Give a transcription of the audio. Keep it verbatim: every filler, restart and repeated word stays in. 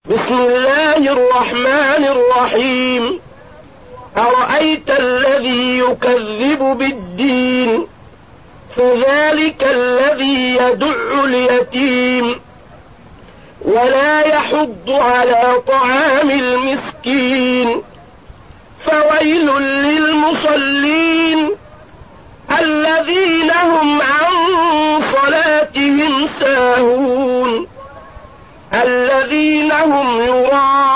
بسم الله الرحمن الرحيم أرأيت الذي يكذب بالدين فذلك الذي يدع اليتيم ولا يحض على طعام المسكين فويل للمصلين الذين هم عن صلاتهم ساهون الذين هم يراءون